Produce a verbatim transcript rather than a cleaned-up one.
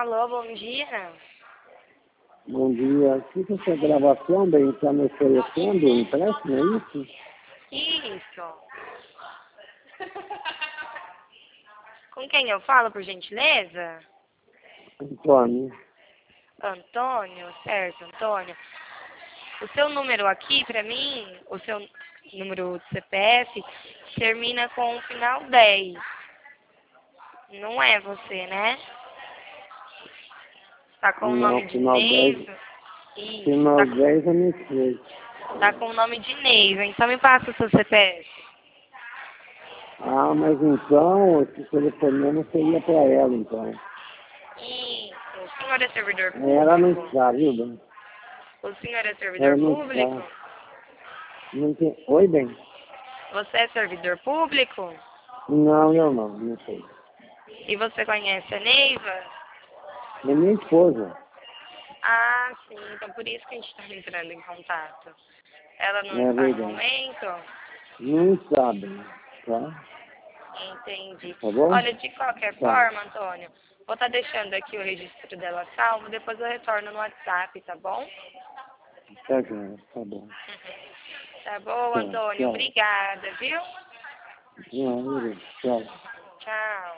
Alô, bom dia. Bom dia. Fica essa gravação, bem, está me oferecendo um empréstimo, é isso? Isso. Com quem eu falo, por gentileza? Antônio. Antônio, certo, Antônio. O seu número aqui, pra mim, o seu número de C P F, termina com o final dez. Não é você, né? Tá com o Não, nome de final dez. Neiva? Isso, Final tá, dez eu não sei. tá com o nome de Neiva. Então me passa o seu C P F. Ah, mas então, esse telefonema seria para ela, então. Isso. O senhor é servidor Ela não público? está, viu, bem? O senhor é servidor Ela não público? está. Não tem... Oi, bem? Você é servidor público? Não, eu não, não sei. E você conhece a Neiva? É minha esposa. Ah, sim. Então por isso que a gente está entrando em contato. Ela não É está no verdade. momento? Não sabe, tá? Entendi. Tá bom? Olha, de qualquer Tá. forma, Antônio, vou estar deixando aqui o registro dela salvo, depois eu retorno no WhatsApp, tá bom? Tá, joia, tá bom. Tá bom, Tá, Antônio? tchau. Obrigada, viu? Não, beleza, tchau. Tchau.